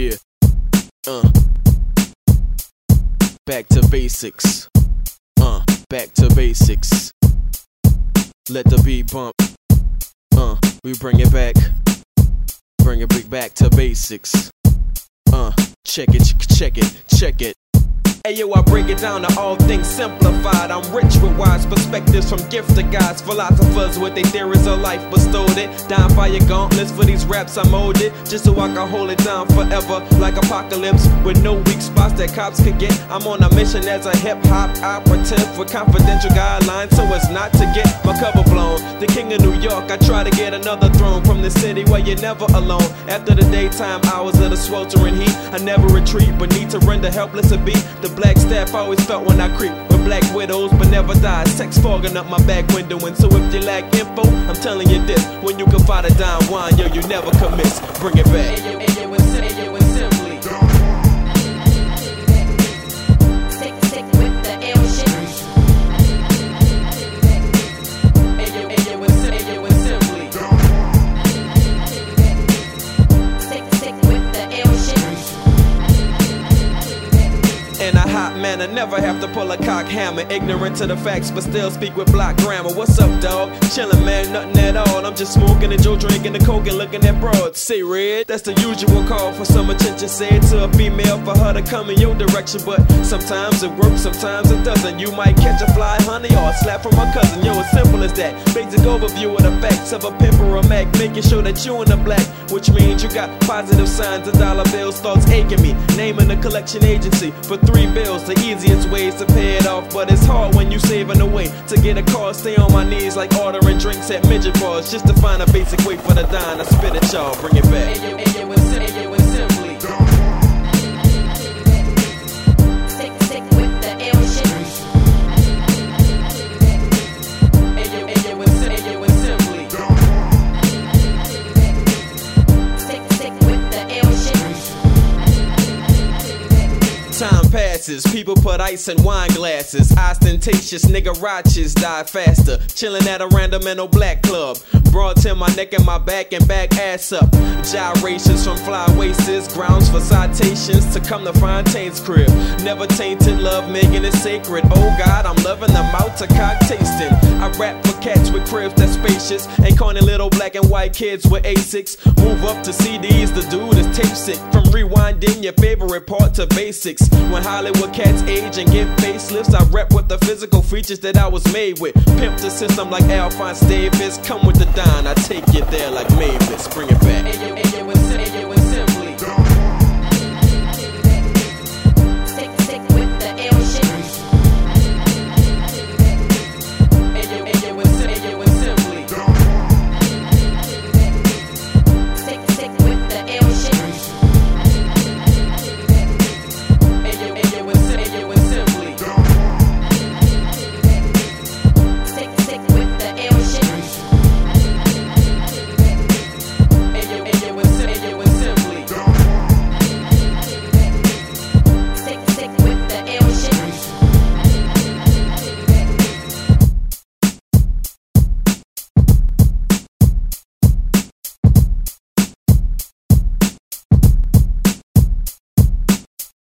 Yeah. Back to basics. Back to basics. Let the beat bump. We bring it back. Bring it back to basics. Check it, check it, check it. Hey yo, I break it down to all things simplified. I'm rich with wise perspectives from gifted guys. Philosophers with their theories of life bestowed it. Down fire gauntlets for these raps I molded, just so I can hold it down forever like apocalypse, with no weak spots that cops could get. I'm on a mission as a hip-hop operative with confidential guidelines so as not to get my cover blown. The king of New York, I try to get another throne from the city where you're never alone. After the daytime hours of the sweltering heat, I never retreat but need to render helpless a beat. The black staff always felt when I creep with black widows but never die. Sex fogging up my back window, and so if you lack info, I'm telling you this: when you can find a dime wine, yo, you never can miss. Bring it back. Hey, yo, it's simply. Sick with the ill shit. Hey, yo, it's simply. Sick with the ill shit. In a hot manner, never have to pull a cock hammer. Ignorant to the facts, but still speak with block grammar. What's up, dog? Chillin', man, nothing at all. I'm just smoking the Joe, drinking the coke and looking at broads. Say red, that's the usual call for some attention. Say it to a female for her to come in your direction, but sometimes it works, sometimes it doesn't. You might catch a fly, honey, or a slap from a cousin. Yo, as simple as that. Basic overview of the facts of a pimp or a Mac, making sure that you in the black, which means you got positive signs of dollar bills. Thoughts aching me, naming a collection agency for 3 bills. The easiest ways to pay it off, but it's hard when you saving away to get a car. Stay on my knees like ordering drinks at midget bars just to find a basic way for the dime. I spit it, y'all, bring it back. Hey, yo, it's simply. Sick with the ill shit. Hey, yo, it's simply. Sick with the ill shit. Time passes, people put ice in wine glasses. Ostentatious nigga rotches die faster. Chillin' at a random and black club. Broad till my neck and my back and back ass up. Gyrations from fly wastes, grounds for citations to come to Fontaine's crib. Never tainted love, making it sacred. Oh God, I'm loving the mouth to cock tasting. I rap for cats with cribs that's spacious and corny little black and white kids with Asics. Move up to CDs, the dude is tape sick. From rewinding your favorite part to basics. When Hollywood cats age and get facelifts, I rep with the physical features that I was made with. Pimp the system like Alphonse Davis. Come with the dime, I take you there like Mavis. Bring it back. Hey, yo, it's